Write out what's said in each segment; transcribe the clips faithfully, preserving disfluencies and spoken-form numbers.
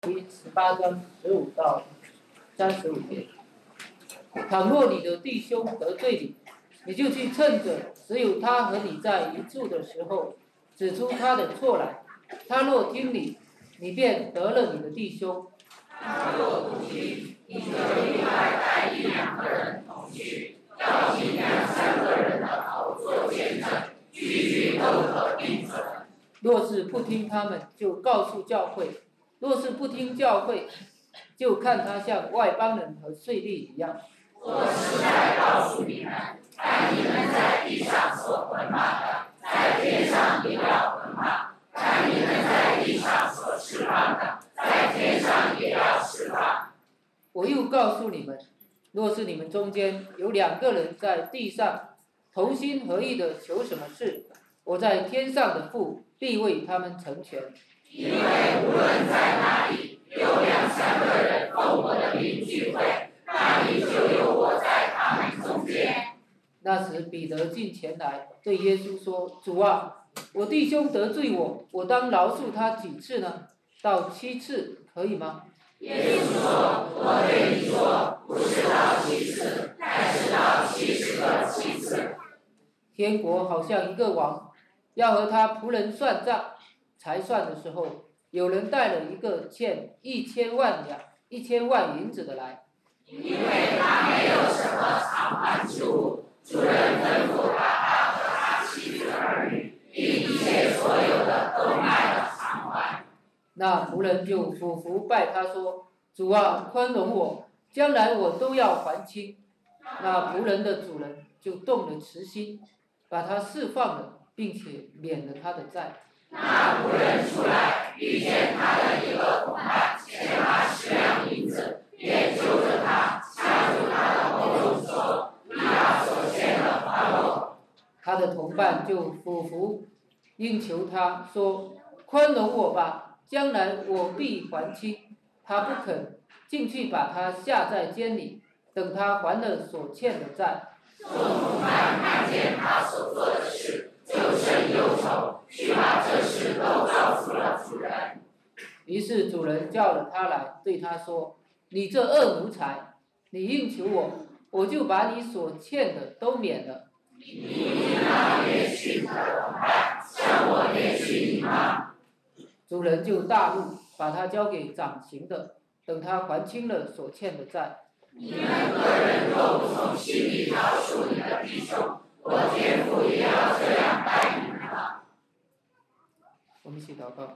第十八章十五到三十五节。倘若你的弟兄得罪你，你就去趁着只有他和你在一处的时候，指出他的错来。他若听你，你便得了你的弟兄； 他若不听，你就另外带一两个人同去，要尽两三个人的口做见证，句句都可定准。 若是不听他们，就告诉教会；若是不听教会，就看他像外邦人和税吏一样。 我实在告诉你们，但你们在地上所捆绑的，在天上也要捆绑；但你们在地上所释放的，在天上也要释放。 我又告诉你们，若是你们中间有两个人在地上同心合意的求什么事，我在天上的父必为他们成全。 因为无论在哪里有两三个人奉我的名聚会，那里就有我在他们中间。 那时彼得进前来对耶稣说：主啊，我弟兄得罪我，我当饶恕他几次呢？到七次可以吗？ 耶稣说：我对你说，不是到七次，乃是到七十个七次。 天国好像一个王要和他仆人算账，才算的时候，有人带了一个欠一千万两、一千万银子的来， 因为他没有什么偿还之物，主人吩咐把他和他妻子儿女并一切所有的都卖了偿还。 那仆人就俯伏拜他说：主啊，宽容我，将来我都要还清。那仆人的主人就动了慈心，把他释放了，并且免了他的债。 那仆人出来，遇见他的一个同伴欠他十两银子，便揪着他，掐住他的喉咙说：你把所欠的还我。 他的同伴就俯伏应求他说：宽容我吧，将来我必还清。他不肯，进去把他下在监里，等他还了所欠的债。 众同伴看见他所做的事，就甚忧愁，去把这事都告诉了主人。 于是主人叫了他来，对他说：你这恶奴才，你应求我，我就把你所欠的都免了。 你应当怜恤你的同伴，像我怜恤你吗？ 主人就大怒，把他交给掌刑的，等他还清了所欠的债。 你们个人若不从心里饶恕你的弟兄，我天父也要这样待你们了。 我们一起祷告。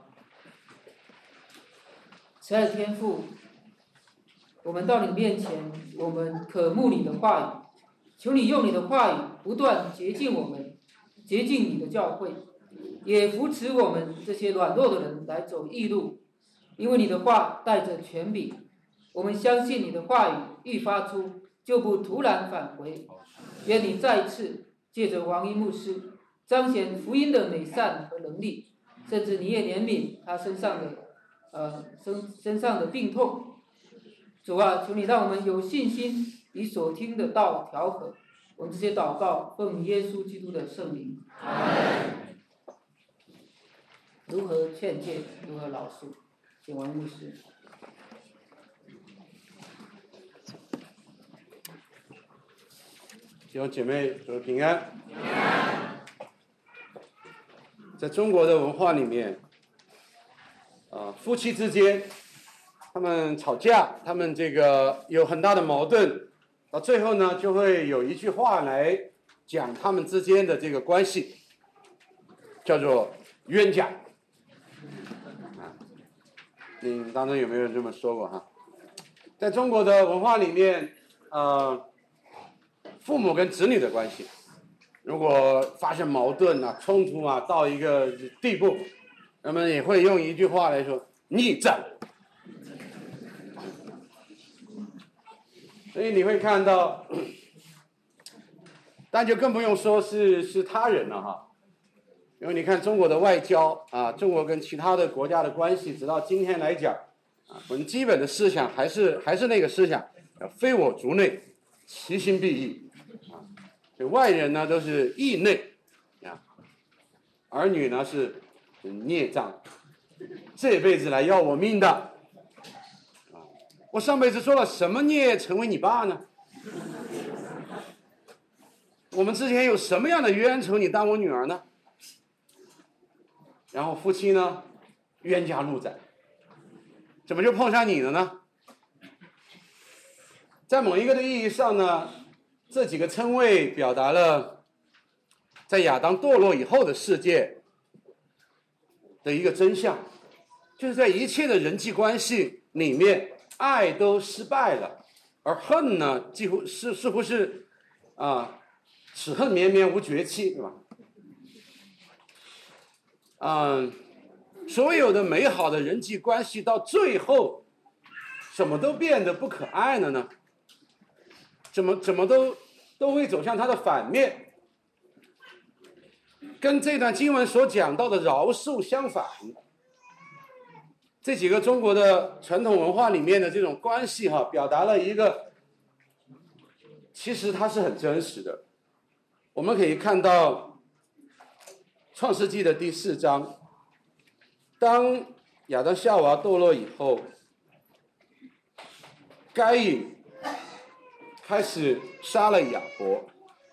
慈爱的天父，我们到你面前，我们渴慕你的话语，求你用你的话语不断洁净我们，洁净你的教会，也扶持我们这些软弱的人来走义路。因为你的话带着权柄，我们相信你的话语一发出，就不突然返回。愿你再一次借着王一牧师彰显福音的美善和能力，甚至你也怜悯他身上的呃身身上的病痛。主啊，求你让我们有信心与所听的道调和。我们这些祷告奉耶稣基督的圣名。如何劝诫，如何饶恕，请王牧师。 弟兄姐妹，主平安。在中国的文化里面，啊、呃，夫妻之间，他们吵架，他们这个有很大的矛盾，到最后呢，就会有一句话来讲他们之间的这个关系，叫做冤家。啊，你们当中有没有人这么说过哈？在中国的文化里面，呃。父母跟子女的关系，如果发生矛盾啊、冲突啊，到一个地步，那么也会用一句话来说：逆战。所以你会看到，但就更不用说是是他人了哈，因为你看中国的外交啊，中国跟其他的国家的关系，直到今天来讲，啊，我们基本的思想还是还是那个思想，非我族内，其心必异。这外人呢都是义内，啊，儿女呢是孽障，这辈子来要我命的， 我上辈子做了什么孽成为你爸呢？我们之前有什么样的冤仇你当我女儿呢？然后夫妻呢，冤家路窄，怎么就碰上你了呢？在某一个的意义上呢，这几个称谓表达了在亚当堕落以后的世界的一个真相，就是在一切的人际关系里面，爱都失败了，而恨呢，几乎是似乎是啊，此恨绵绵无绝期，对吧？嗯，所有的美好的人际关系到最后，怎么都变得不可爱了呢？怎么怎么都都会走向它的反面，跟这段经文所讲到的饶恕相反。这几个中国的传统文化里面的这种关系哈，表达了一个，其实它是很真实的。我们可以看到创世纪的第四章，当亚当夏娃堕落以后，该隐开始杀了亚伯，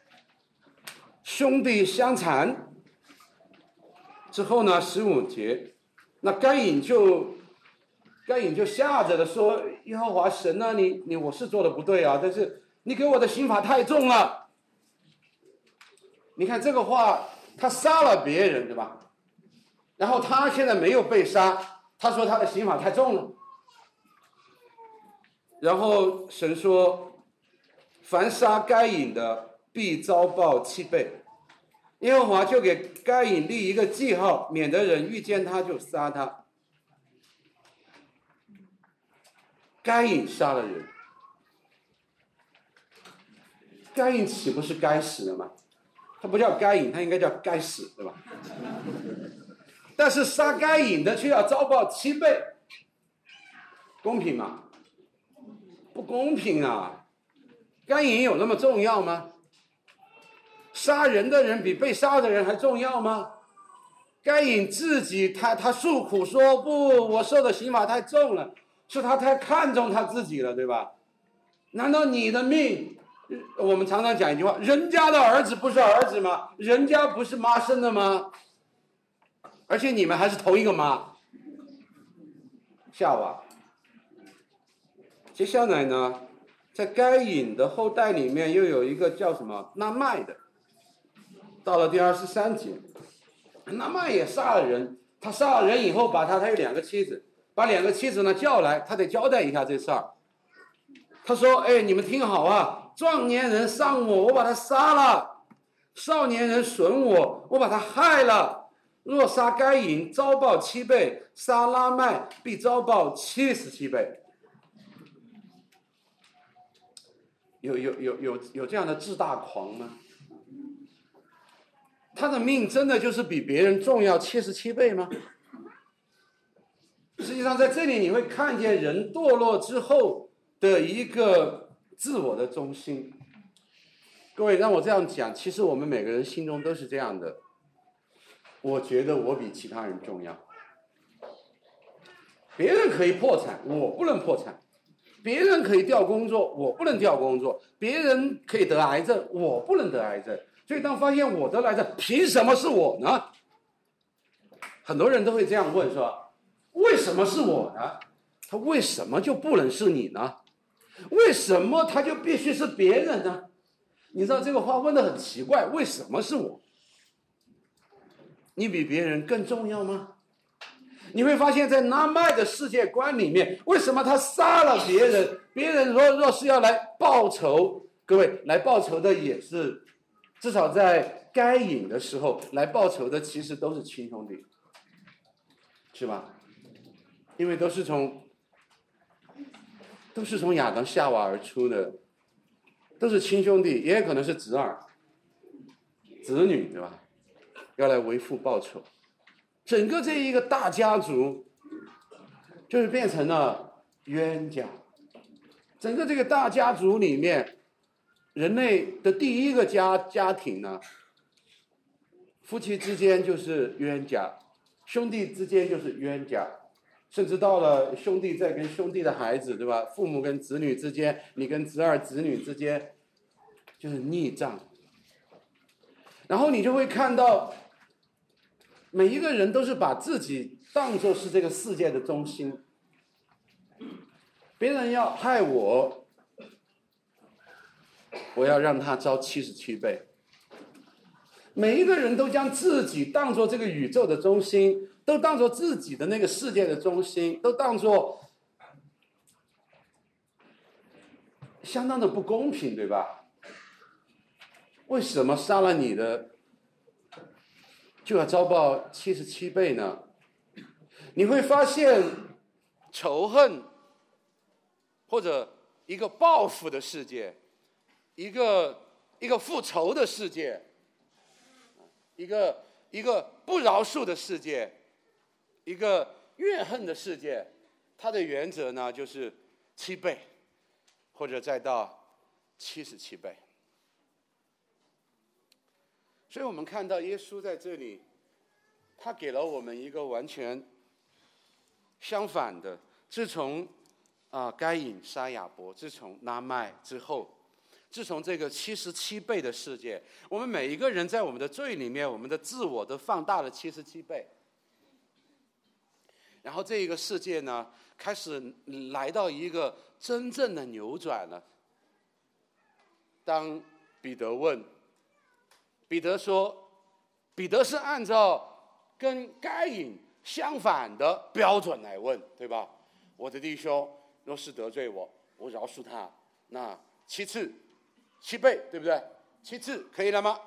兄弟相残之后呢，十五节，那该隐就该隐就吓着的说：“耶和华神啊，你你我是做的不对啊，但是你给我的刑罚太重了。”你看这个话，他杀了别人，对吧？然后他现在没有被杀，他说他的刑罚太重了。然后神说：“凡杀该隐的，必遭报七倍。”耶和华就给该隐立一个记号，免得人遇见他就杀他。该隐杀了人，该隐岂不是该死的吗？他不叫该隐，他应该叫该死，对吧？但是杀该隐的却要遭报七倍，公平吗？不公平啊！该隐有那么重要吗？杀人的人比被杀的人还重要吗？该隐自己他他诉苦说：“不，我受的刑罚太重了，是他太看重他自己了，对吧？难道你的命？我们常常讲一句话：人家的儿子不是儿子吗？人家不是妈生的吗？而且你们还是同一个妈，夏娃。接下来呢，在该隐的后代里面又有一个叫什么拿麦的，到了第二十三节，拿麦也杀了人，他杀了人以后，把他他有两个妻子，把两个妻子呢叫来，他得交代一下这事儿。他说：“哎，你们听好啊，壮年人伤我，我把他杀了；少年人损我，我把他害了。若杀该隐，遭报七倍；杀拉麦，必遭报七十七倍。”有有有有有这样的自大狂吗？他的命真的就是比别人重要七十七倍吗？实际上，在这里你会看见人堕落之后的一个自我的中心。各位，让我这样讲，其实我们每个人心中都是这样的。我觉得我比其他人重要。别人可以破产，我不能破产；别人可以调工作，我不能调工作；别人可以得癌症，我不能得癌症。所以当发现我得癌症，凭什么是我呢？很多人都会这样问，说：为什么是我呢？他为什么就不能是你呢？为什么他就必须是别人呢？你知道这个话问得很奇怪，为什么是我？你比别人更重要吗？你会发现在拿麦的世界观里面，为什么他杀了别人？别人若若是要来报仇，各位来报仇的也是，至少在该隐的时候来报仇的其实都是亲兄弟，是吧？因为都是从都是从亚当夏娃而出的，都是亲兄弟，也可能是侄儿、子女，对吧？要来为父报仇，整个这一个大家族就是变成了冤家。整个这个大家族里面，人类的第一个家家庭呢，夫妻之间就是冤家，兄弟之间就是冤家， 甚至到了兄弟在跟兄弟的孩子，对吧？父母跟子女之间，你跟侄儿子女之间，就是逆障。然后你就会看到，每一个人都是把自己当作是这个世界的中心。别人要害我，我要让他遭七十七倍。每一个人都将自己当作这个宇宙的中心，都当作自己的那个世界的中心，都当作相当的不公平，对吧？为什么杀了你的就要遭报七十七倍呢？你会发现，仇恨或者一个报复的世界，一个一个复仇的世界，一个一个不饶恕的世界，一个怨恨的世界，它的原则呢就是七倍，或者再到七十七倍。所以我们看到耶稣在这里，他给了我们一个完全相反的。自从啊、呃、该隐杀亚伯，自从拉麦之后，自从这个七十七倍的世界，我们每一个人在我们的罪里面，我们的自我都放大了七十七倍。然后这一个世界呢，开始来到一个真正的扭转了。当彼得问，彼得说，彼得是按照跟该隐相反的标准来问，对吧？我的弟兄若是得罪我，我饶恕他，那七次七倍，对不对？七次可以了吗？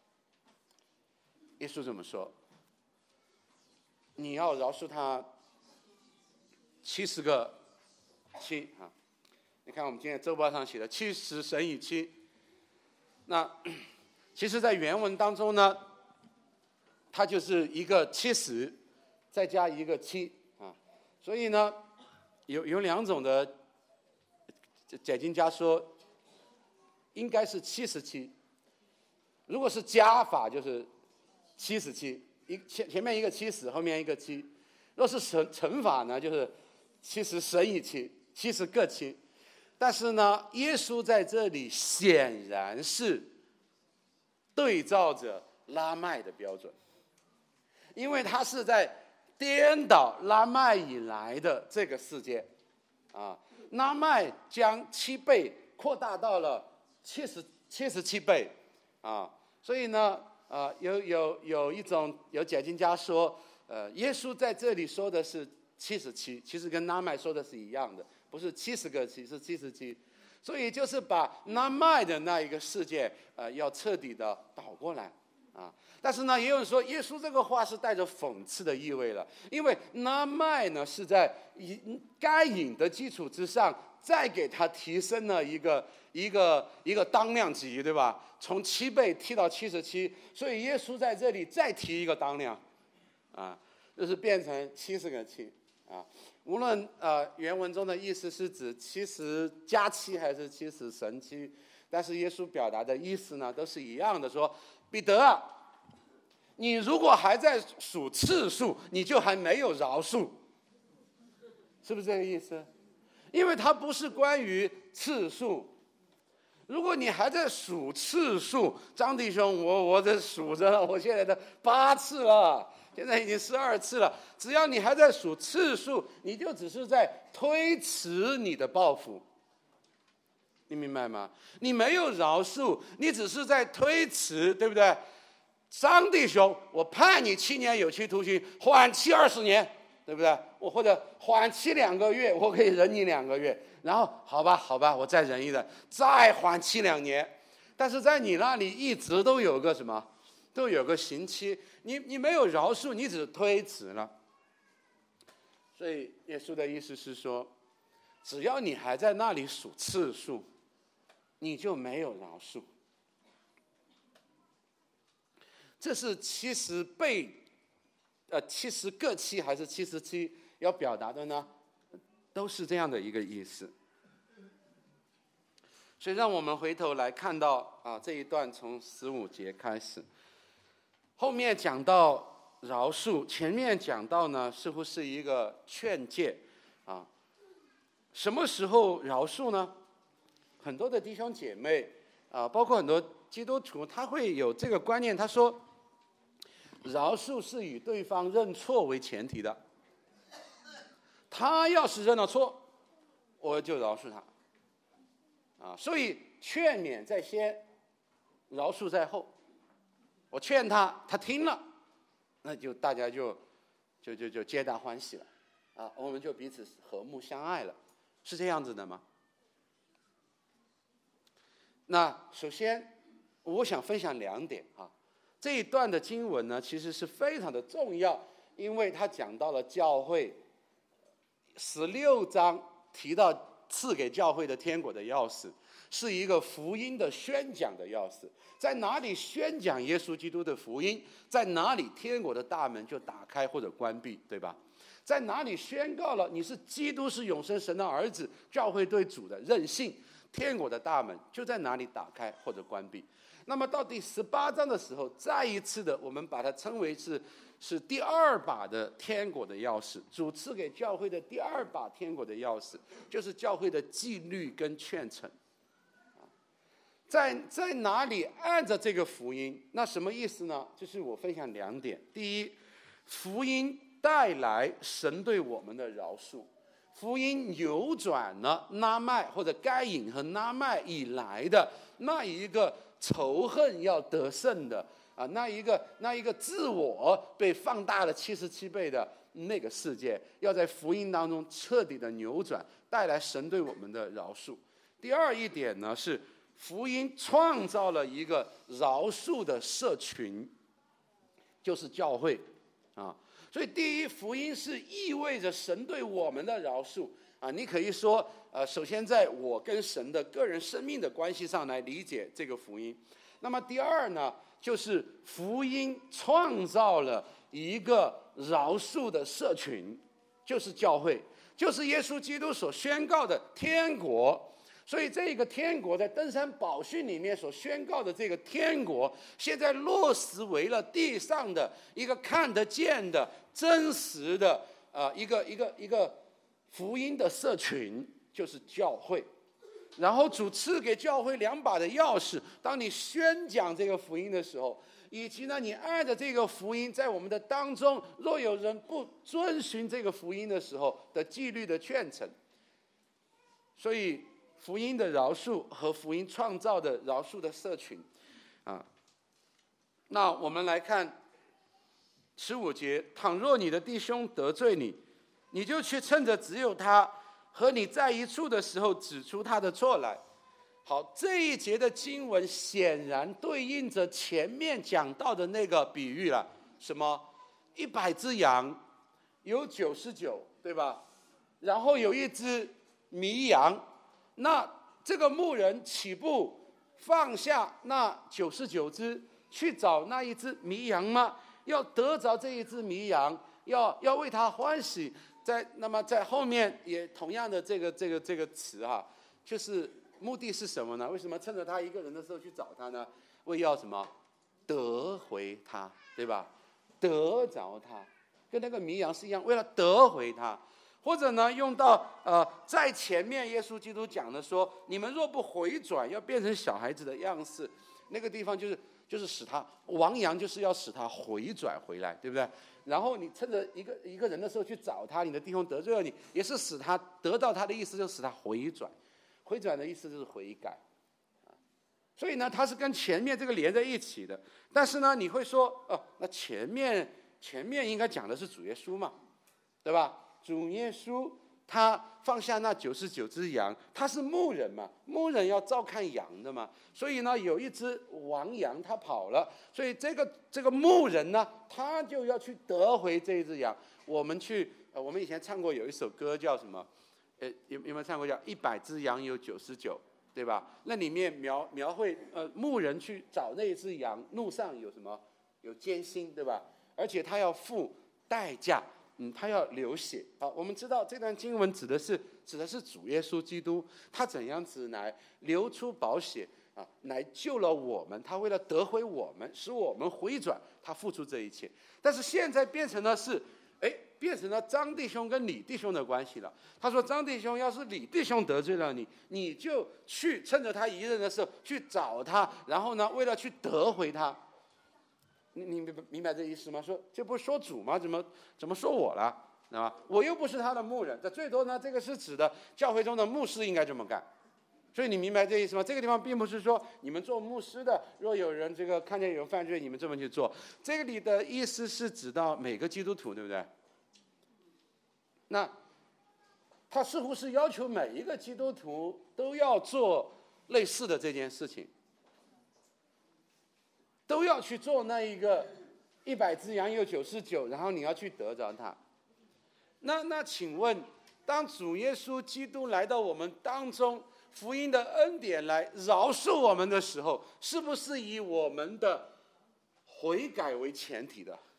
耶稣怎么说？你要饶恕他七十个七啊！你看我们今天周报上写的七十乘以七，那其实在原文当中呢，它就是一个七十再加一个七啊，所以呢有有两种的解经家说应该是七十七，如果是加法就是七十七，一前前面一个七十，后面一个七；若是乘乘法呢，就是七十乘以七，七十个七。但是呢，耶稣在这里显然是对照着拉麦的标准，因为他是在颠倒拉麦以来的这个世界啊，拉麦将七倍扩大到了七十七十七倍啊，所以呢，呃，有有有一种有解经家说，呃，耶稣在这里说的是七十七，其实跟拉麦说的是一样的，不是七十个七，是七十七，所以就是把拉麦的那一个世界，呃，要彻底的倒过来啊。但是呢，也有人说，耶稣这个话是带着讽刺的意味了，因为拉麦呢是在该隐的基础之上，再给他提升了一个一个一个当量级，对吧？从七倍提到七十七，所以耶稣在这里再提一个当量，啊，就是变成七十个七啊。无论呃原文中的意思是指七十加七还是七十乘七，但是耶稣表达的意思呢都是一样的，说彼得啊，你如果还在数次数，你就还没有饶恕，是不是这个意思？因为它不是关于次数。如果你还在数次数，张弟兄，我我在数着了，我现在的八次了，现在已经十二次了。只要你还在数次数，你就只是在推迟你的报复，你明白吗？你没有饶恕，你只是在推迟，对不对？张弟兄，我判你七年有期徒刑，缓期二十年，对不对？我或者缓期两个月，我可以忍你两个月，然后好吧好吧，我再忍一忍，再缓期两年。但是在你那里一直都有个什么，都有个刑期，你你没有饶恕，你只推迟了。所以耶稣的意思是说，只要你还在那里数次数，你就没有饶恕。这是七十倍，呃，七十个七还是七十七要表达的呢？都是这样的一个意思。所以让我们回头来看到啊，这一段从十五节开始，后面讲到饶恕，前面讲到呢，似乎是一个劝诫啊。什么时候饶恕呢？很多的弟兄姐妹啊，包括很多基督徒，他会有这个观念，他说，饶恕是以对方认错为前提的。他要是认了错，我就饶恕他。啊，所以劝勉在先，饶恕在后。我劝他，他听了，那就大家就就就就皆大欢喜了，啊，我们就彼此和睦相爱了，是这样子的吗？那首先，我想分享两点啊。这一段的经文呢，其实是非常的重要，因为它讲到了教会十六章提到赐给教会的天国的钥匙，是一个福音的宣讲的钥匙。在哪里宣讲耶稣基督的福音，在哪里天国的大门就打开或者关闭，对吧？在哪里宣告了你是基督是永生神的儿子，教会对主的任性，天国的大门就在哪里打开或者关闭。那么到第十八章的时候，再一次的我们把它称为是是第二把的天国的钥匙，主赐给教会的第二把天国的钥匙，就是教会的纪律跟劝惩。在在哪里按着这个福音？那什么意思呢？就是我分享两点。第一，福音带来神对我们的饶恕，福音扭转了拿麦或者该隐和拿麦以来的那一个仇恨要得胜的啊，那一个那一个自我被放大了七十七倍的那个世界，要在福音当中彻底的扭转，带来神对我们的饶恕。第二一点呢是，福音创造了一个饶恕的社群，就是教会啊。所以第一，福音是意味着神对我们的饶恕啊。你可以说，呃，首先在我跟神的个人生命的关系上来理解这个福音。那么第二呢，就是福音创造了一个饶恕的社群，就是教会，就是耶稣基督所宣告的天国。所以这个天国在登山宝训里面所宣告的这个天国，现在落实为了地上的一个看得见的真实的呃一个一个一个福音的社群，就是教会。然后主赐给教会两把的钥匙，当你宣讲这个福音的时候，以及呢你按着这个福音在我们的当中，若有人不遵循这个福音的时候的纪律的劝惩。所以福音的饶恕和福音创造的饶恕的社群，啊，那我们来看十五节：倘若你的弟兄得罪你，你就去趁着只有他和你在一处的时候，指出他的错来。好，这一节的经文显然对应着前面讲到的那个比喻了。什么？一百只羊，有九十九，对吧？然后有一只迷羊。那这个牧人起步放下那九十九只，去找那一只迷羊吗？要得着这一只迷羊，要要为他欢喜。在那么在后面也同样的这个这个这个词哈、啊，就是目的是什么呢？为什么趁着他一个人的时候去找他呢？为要什么？得回他，对吧？得着他，跟那个迷羊是一样，为了得回他。或者呢，用到呃，在前面耶稣基督讲的说，你们若不回转，要变成小孩子的样式，那个地方就是就是使他亡羊，就是要使他回转回来，对不对？然后你趁着一个一个人的时候去找他，你的弟兄得罪了你，也是使他得到他的意思，就是使他回转。回转的意思就是悔改啊。所以呢，它是跟前面这个连在一起的。但是呢，你会说，哦，那前面前面应该讲的是主耶稣嘛，对吧？主耶稣他放下那九十九只羊，他是牧人嘛，牧人要照看羊的嘛，所以呢有一只亡羊他跑了，所以这个这个牧人呢，他就要去得回这一只羊。我们去，呃，我们以前唱过有一首歌叫什么？呃，有有没有唱过叫一百只羊有九十九，对吧？那里面描描绘呃牧人去找那一只羊，路上有什么？有艰辛，对吧？而且他要付代价。嗯，他要流血。好，我们知道这段经文指的是指的是主耶稣基督，他怎样子来流出宝血啊，来救了我们，他为了得回我们，使我们回转，他付出这一切。但是现在变成了是，哎，变成了张弟兄跟李弟兄的关系了。他说张弟兄要是李弟兄得罪了你，你就去趁着他一人的时候去找他，然后呢，为了去得回他。你你明白明白这意思吗？说这不是说主吗？怎么怎么说我了？知道吧？我又不是他的牧人，这最多呢，这个是指的教会中的牧师应该这么干。所以你明白这意思吗？这个地方并不是说你们做牧师的，若有人这个看见有人犯罪，你们这么去做。这个里的意思是指到每个基督徒，对不对？那他似乎是要求每一个基督徒都要做类似的这件事情，都要去做那一个一百只羊有九十九，然后你要去得着它。那那请问，当主耶稣基督来到我们当中，福音的恩典来饶恕我们的时候，是不是以我们的悔改为前提的？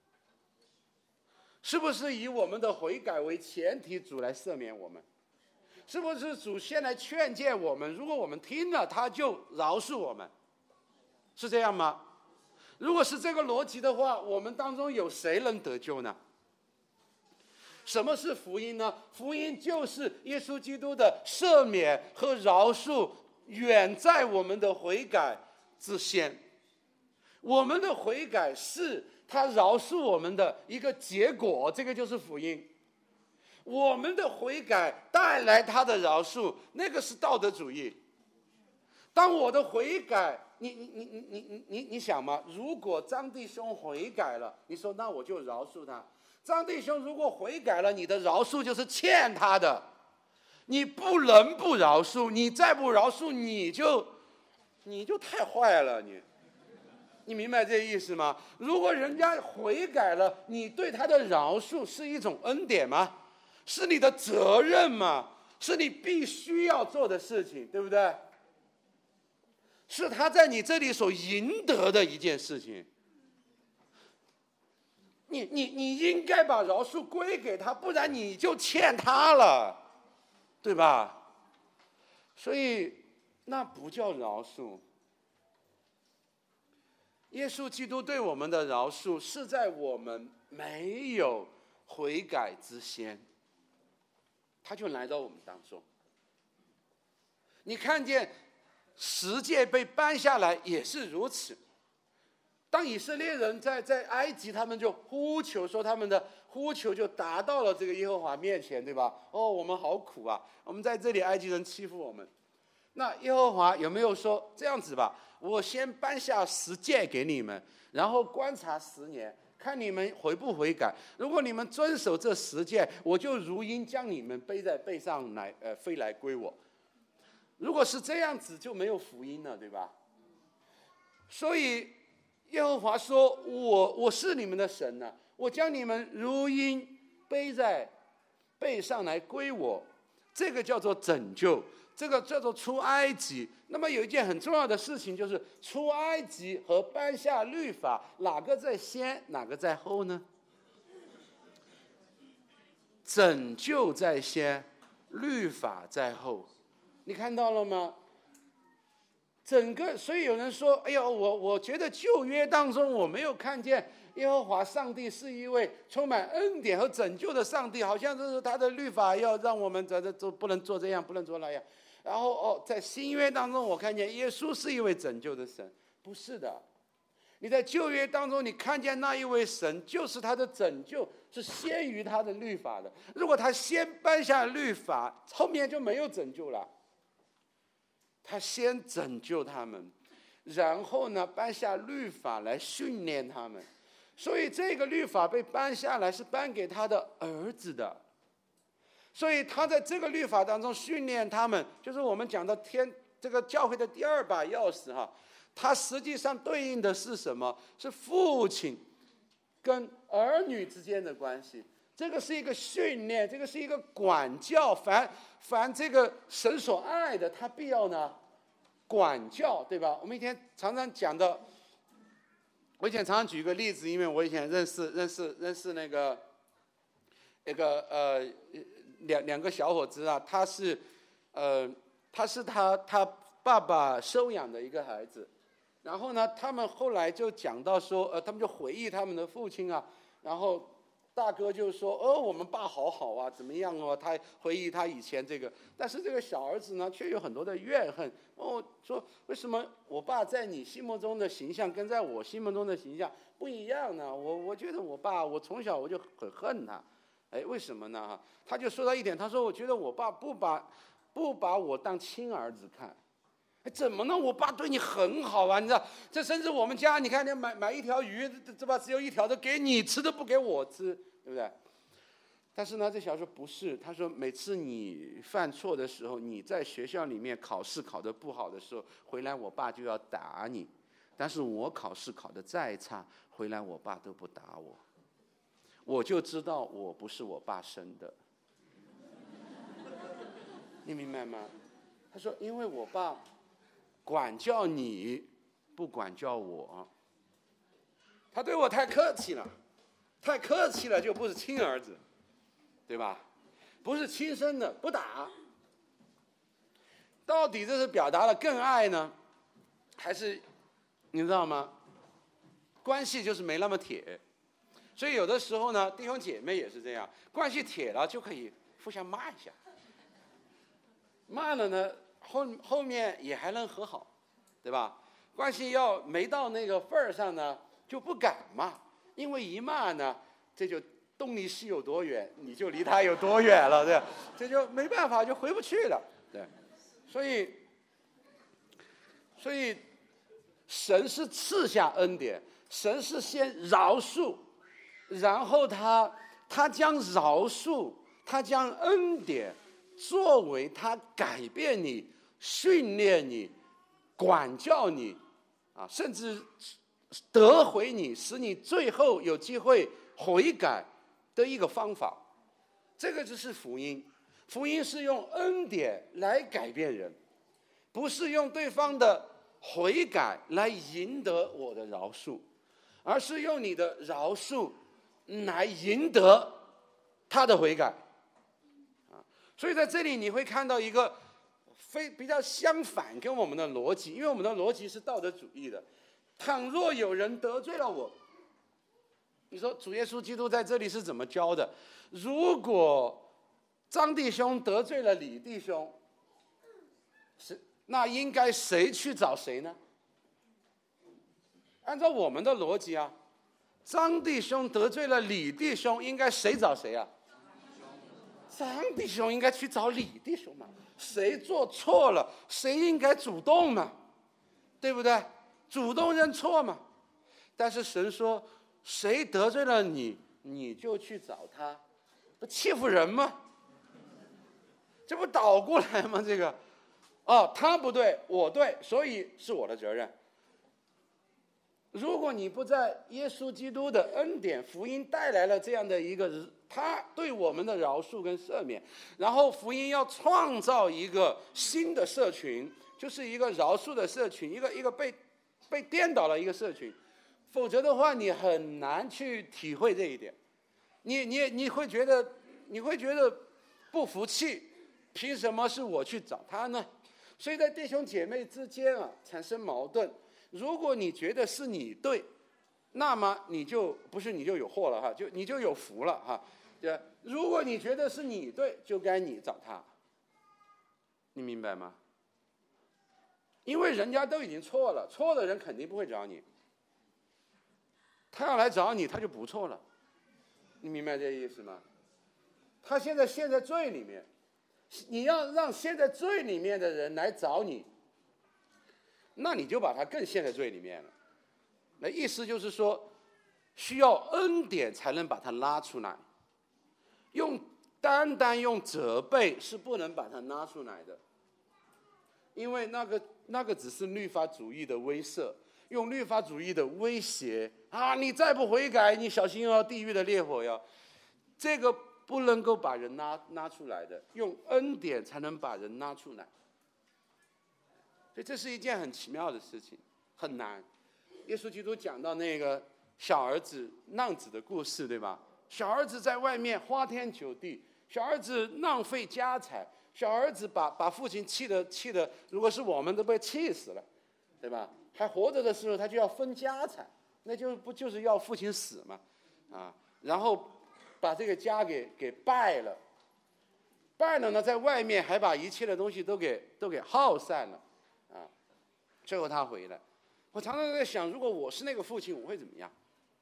是不是以我们的悔改为前提，主来赦免我们？是不是主先来劝诫我们，如果我们听了，他就饶恕我们？是这样吗？如果是这个逻辑的话，我们当中有谁能得救呢？什么是福音呢？福音就是耶稣基督的赦免和饶恕，远在我们的悔改之先。我们的悔改是他饶恕我们的一个结果，这个就是福音。我们的悔改带来他的饶恕，那个是道德主义。当我的悔改，你你你你你你你想嘛？如果张弟兄悔改了，你说那我就饶恕他。张弟兄如果悔改了，你的饶恕就是欠他的，你不能不饶恕，你再不饶恕，你就你就太坏了，你你明白这意思吗？如果人家悔改了，你对他的饶恕是一种恩典吗？是你的责任吗？是你必须要做的事情，对不对？是他在你这里所赢得的一件事情。你你你应该把饶恕归给他，不然你就欠他了，对吧？所以那不叫饶恕。耶稣基督对我们的饶恕是在我们没有悔改之前，他就来到我们当中。你看见十诫被颁下来也是如此。当以色列人在在埃及，他们就呼求说，他们的呼求就达到了这个耶和华面前，对吧？哦，我们好苦啊！我们在这里，埃及人欺负我们。那耶和华有没有说这样子吧？我先颁下十诫给你们，然后观察十年，看你们悔不悔改。如果你们遵守这十诫，我就如鹰将你们背在背上来，呃，飞来归我。如果是这样子，就没有福音了，对吧？所以耶和华说：“我我是你们的神呢、啊，我将你们如鹰背在背上来归我。”这个叫做拯救，这个叫做出埃及。那么有一件很重要的事情，就是出埃及和颁下律法，哪个在先，哪个在后呢？拯救在先，律法在后。你看到了吗？整个，所以有人说：“哎呀，我我觉得旧约当中我没有看见耶和华上帝是一位充满恩典和拯救的上帝，好像这是他的律法要让我们在这做不能做这样，不能做那样。”然后哦，在新约当中，我看见耶稣是一位拯救的神，不是的。你在旧约当中，你看见那一位神，就是他的拯救是先于他的律法的。如果他先颁下律法，后面就没有拯救了。他先拯救他们，然后呢颁下律法来训练他们。所以这个律法被颁下来是颁给他的儿子的。所以他在这个律法当中训练他们，就是我们讲的天这个教会的第二把钥匙哈。它实际上对应的是什么？是父亲跟儿女之间的关系。这个是一个训练，这个是一个管教。凡凡这个神所爱的，他必要呢管教，对吧？我们以前常常讲的，我以前常常举一个例子，因为我以前认识认识认识那个一个呃两两个小伙子啊，他是呃他是他他爸爸收养的一个孩子。然后呢，他们后来就讲到说，呃，他们就回忆他们的父亲啊，然后大哥就说，哦，我们爸好好啊，怎么样哦？他回忆他以前这个，但是这个小儿子呢，却有很多的怨恨。哦，说为什么我爸在你心目中的形象跟在我心目中的形象不一样呢？我我觉得我爸，我从小我就很恨他，哎，为什么呢？他就说到一点，他说我觉得我爸不把不把我当亲儿子看。哎，怎么呢？我爸对你很好啊，你知道？这甚至我们家，你看，你买买一条鱼，对吧？只有一条，都给你吃，都不给我吃，对不对？但是呢，这小孩说不是，他说每次你犯错的时候，你在学校里面考试考得不好的时候，回来我爸就要打你；但是我考试考得再差，回来我爸都不打我，我就知道我不是我爸生的。你明白吗？他说，因为我爸管教你，不管教我。他对我太客气了，太客气了就不是亲儿子，对吧？不是亲生的，不打。到底这是表达了更爱呢，还是你知道吗？关系就是没那么铁。所以有的时候呢，弟兄姐妹也是这样，关系铁了就可以互相骂一下，骂了呢后后面也还能和好，对吧？关系要没到那个份儿上呢，就不敢骂，因为一骂呢，这就东离西有多远，你就离他有多远了，对，这就没办法，就回不去了，对。所以，所以，神是赐下恩典，神是先饶恕，然后他他将饶恕，他将恩典作为他改变你、训练你、管教你，啊，甚至得回你，使你最后有机会悔改的一个方法。这个就是福音。福音是用恩典来改变人，不是用对方的悔改来赢得我的饶恕，而是用你的饶恕来赢得他的悔改。所以在这里你会看到一个非比较相反跟我们的逻辑，因为我们的逻辑是道德主义的。倘若有人得罪了我，你说主耶稣基督在这里是怎么教的？如果张弟兄得罪了李弟兄，是那应该谁去找谁呢？按照我们的逻辑啊，张弟兄得罪了李弟兄，应该谁找谁啊？张弟兄应该去找李弟兄嘛，谁做错了，谁应该主动嘛，对不对？主动认错嘛。但是神说，谁得罪了你，你就去找他，不欺负人吗？这不倒过来吗？这个，哦，他不对，我对，所以是我的责任。如果你不在耶稣基督的恩典福音带来了这样的一个他对我们的饶恕跟赦免，然后福音要创造一个新的社群，就是一个饶恕的社群，一个一个被被颠倒了一个社群，否则的话你很难去体会这一点，你你你会觉得你会觉得不服气，凭什么是我去找他呢？所以在弟兄姐妹之间啊产生矛盾。如果你觉得是你对，那么你就不是你就有祸了哈，就你就有福了哈。对，如果你觉得是你对，就该你找他，你明白吗？因为人家都已经错了，错的人肯定不会找你，他要来找你，他就不错了，你明白这意思吗？他现在陷在罪里面，你要让陷在罪里面的人来找你，那你就把他更陷在罪里面了。那意思就是说，需要恩典才能把他拉出来，用单单用责备是不能把他拉出来的，因为那个那个只是律法主义的威慑，用律法主义的威胁啊，你再不悔改，你小心哦，地狱的烈火哟，这个不能够把人拉拉出来的，用恩典才能把人拉出来。所以这是一件很奇妙的事情，很难。耶稣基督讲到那个小儿子浪子的故事，对吧？小儿子在外面花天酒地，小儿子浪费家财， 小儿子把把父亲气的气的，如果是我们都被气死了，对吧？还活着的时候他就要分家产，那就不就是要父亲死嘛，啊，然后把这个家给给败了，败了呢，在外面还把一切的东西都给都给耗散了，啊，最后他回来。我常常在想，如果我是那个父亲，我会怎么样？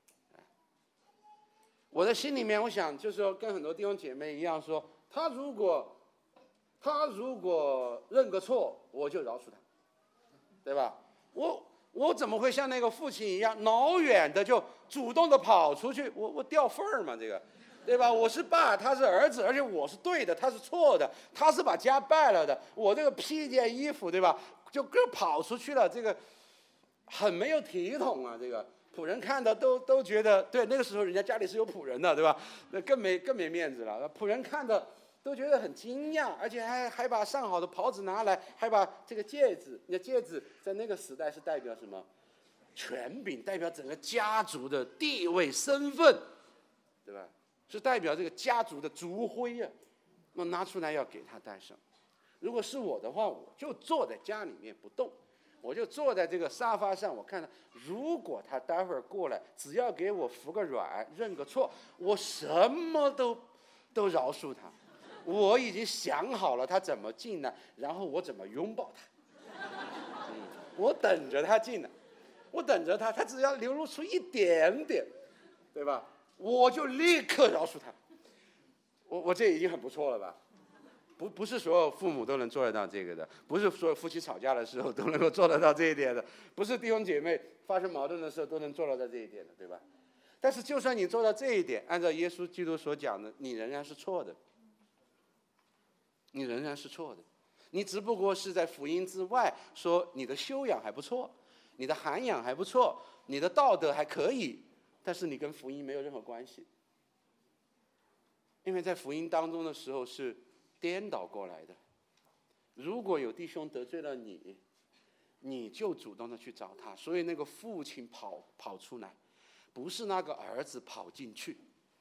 我的心里面，我想就是说，跟很多弟兄姐妹一样说，他如果他如果认个错，我就饶恕他，对吧？我我怎么会像那个父亲一样，老远的就主动的跑出去？我我掉份儿嘛，这个，对吧？我是爸，他是儿子，而且我是对的，他是错的，他是把家败了的，我这个披件衣服，对吧？就更跑出去了，这个很没有体统啊，这个。仆人看到都都觉得，对，那个时候人家家里是有仆人的，对吧？那更没更没面子了。仆人看到都觉得很惊讶，而且还还把上好的袍子拿来，还把这个戒指，你的戒指在那个时代是代表什么？权柄，代表整个家族的地位身份，对吧？是代表这个家族的族徽啊。那拿出来要给他戴上。如果是我的话，我就坐在家里面不动。我就坐在这个沙发上，我看到，如果他待会儿过来，只要给我服个软，认个错，我什么都都饶恕他。我已经想好了他怎么进来，然后我怎么拥抱他。嗯，我等着他进来，我等着他，他只要流露出一点点，对吧？我就立刻饶恕他。我我这已经很不错了吧？不不是所有父母都能做得到这个的，不是所有夫妻吵架的时候都能够做得到这一点的，不是弟兄姐妹发生矛盾的时候都能做得到这一点的，对吧？但是就算你做到这一点，按照耶稣基督所讲的，你仍然是错的，你仍然是错的，你只不过是在福音之外说你的修养还不错，你的涵养还不错，你的道德还可以，但是你跟福音没有任何关系，因为在福音当中的时候是颠倒过来的。如果有弟兄得罪了你，你就主动的去找他。所以那个父亲跑跑出来，不是那个儿子跑进去，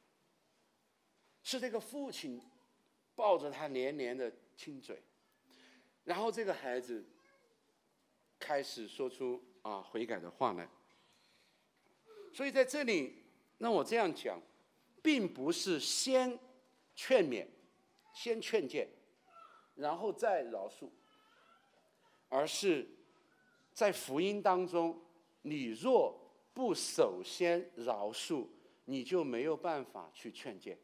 是这个父亲抱着他连连的亲嘴，然后这个孩子开始说出啊悔改的话来。所以在这里，让我这样讲，并不是先劝勉。先劝诫，然后再饶恕，而是在福音当中，你若不首先饶恕，你就没有办法去劝诫。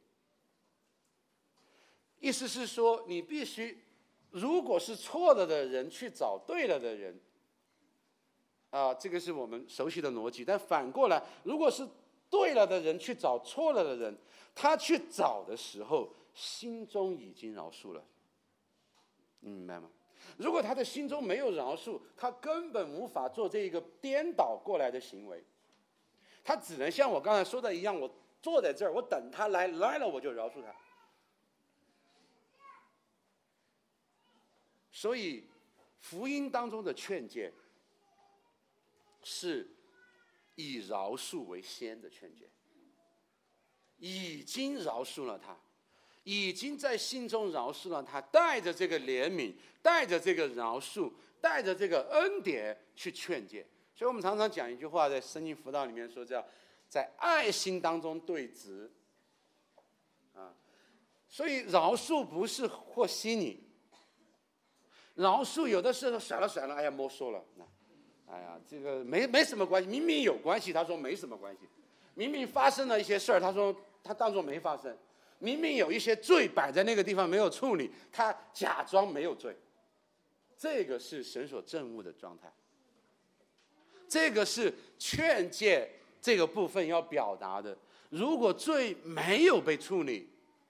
意思是说，你必须，如果是错了的人去找对了的人，啊，这个是我们熟悉的逻辑。但反过来，如果是对了的人去找错了的人，他去找的时候，心中已经饶恕了，你明白吗？如果他的心中没有饶恕，他根本无法做这一个颠倒过来的行为，他只能像我刚才说的一样，我坐在这儿，我等他来，来了我就饶恕他。所以福音当中的劝诫是以饶恕为先的劝诫，已经饶恕了他，已经在心中饶恕了他，带着这个怜悯，带着这个饶恕，带着这个恩典去劝诫。所以我们常常讲一句话，在圣经辅导里面说叫在爱心当中对质啊。所以饶恕不是和稀泥，饶恕有的时候甩了甩了，哎呀没收了，哎呀这个没没什么关系，明明有关系，他说没什么关系，明明发生了一些事儿，他说他当作没发生。明明有一些罪摆在那个地方没有处理，他假装没有罪，这个是神所憎恶的状态。这个是劝诫这个部分要表达的。如果罪没有被处理，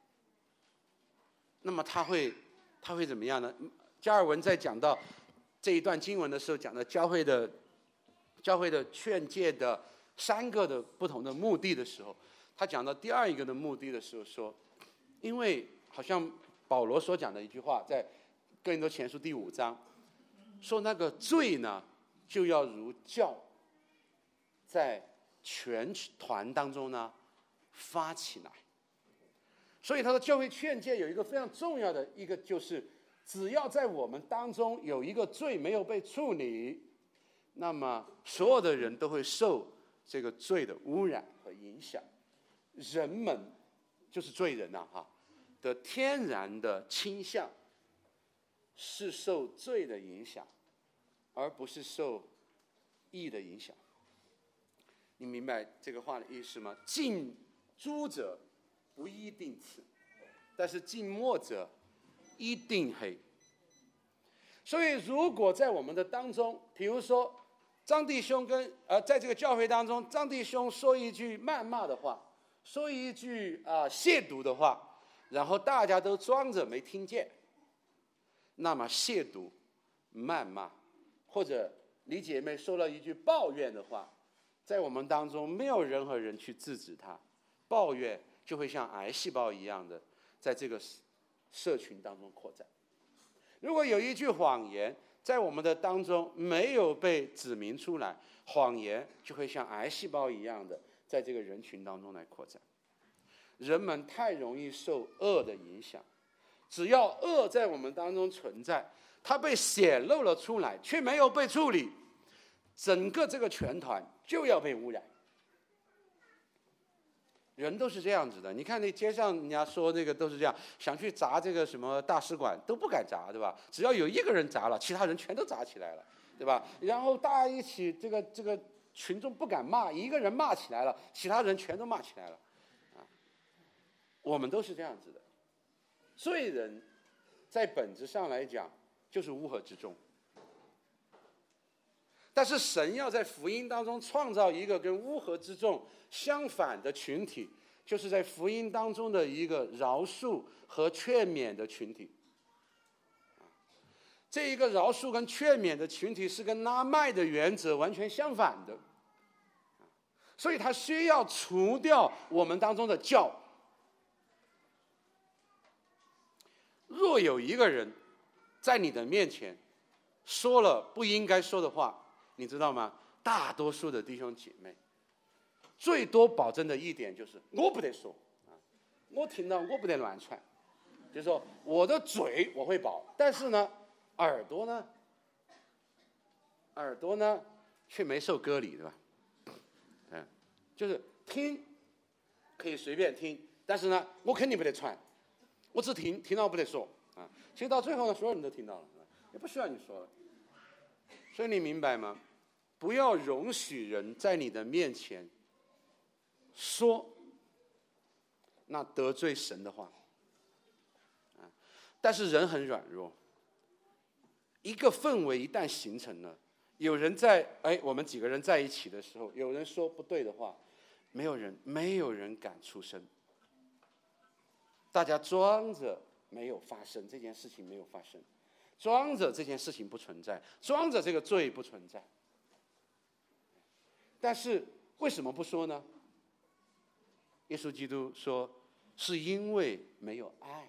那么他会他会怎么样呢？加尔文在讲到这一段经文的时候，讲到教会的教会的劝诫的三个的不同的目的的时候，他讲到第二一个的目的的时候说，因为好像保罗所讲的一句话，在哥林多前书第五章说，那个罪呢就要如教在全团当中呢发起来。所以他的教会劝诫有一个非常重要的一个，就是只要在我们当中有一个罪没有被处理，那么所有的人都会受这个罪的污染和影响。人们就是罪人呐、啊，哈的天然的倾向是受罪的影响，而不是受义的影响。你明白这个话的意思吗？近朱者不一定赤，但是近墨者一定黑。所以如果在我们的当中，比如说张弟兄跟呃，在这个教会当中，张弟兄说一句谩骂的话，说一句啊、呃、亵渎的话，然后大家都装着没听见，那么亵渎、谩骂，或者李姐妹说了一句抱怨的话，在我们当中没有任何人去制止他，抱怨就会像癌细胞一样的在这个社群当中扩展。如果有一句谎言在我们的当中没有被指明出来，谎言就会像癌细胞一样的在这个人群当中来扩展。人们太容易受恶的影响，只要恶在我们当中存在，它被显露了出来，却没有被处理，整个这个全团就要被污染。人都是这样子的，你看那街上人家说那个都是这样，想去砸这个什么大使馆都不敢砸，对吧？只要有一个人砸了，其他人全都砸起来了，对吧？然后大家一起，这个这个群众不敢骂，一个人骂起来了，其他人全都骂起来了，啊，我们都是这样子的。罪人在本质上来讲就是乌合之众，但是神要在福音当中创造一个跟乌合之众相反的群体，就是在福音当中的一个饶恕和劝勉的群体。这一个饶恕跟劝勉的群体是跟拉麦的原则完全相反的，所以他需要除掉我们当中的教。若有一个人在你的面前说了不应该说的话，你知道吗？大多数的弟兄姐妹最多保证的一点就是我不得说啊，我听到我不得乱传，就是说我的嘴我会保，但是呢耳朵呢耳朵呢却没受割礼，对吧？嗯，就是听可以随便听，但是呢我肯定不得传，我只听听到不得说啊。其实到最后呢，所有人都听到了，也不需要你说了。所以你明白吗？不要容许人在你的面前说那得罪神的话，啊！但是人很软弱，一个氛围一旦形成了，有人在哎，我们几个人在一起的时候，有人说不对的话，没有人没有人敢出声，大家装着没有发生，这件事情没有发生，装着这件事情不存在，装着这个罪不存在。但是为什么不说呢？耶稣基督说，是因为没有爱。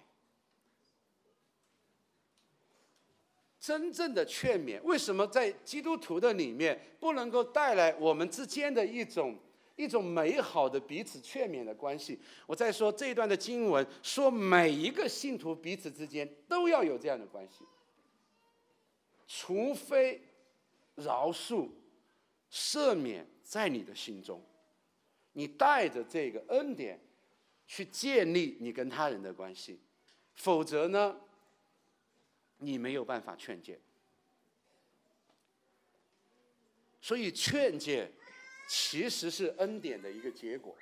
真正的劝勉，为什么在基督徒的里面不能够带来我们之间的一种一种美好的彼此劝勉的关系？我再说这一段的经文说，每一个信徒彼此之间都要有这样的关系，除非饶恕赦免在你的心中，你带着这个恩典去建立你跟他人的关系，否则呢你没有办法劝诫。所以劝诫其实是恩典的一个结果，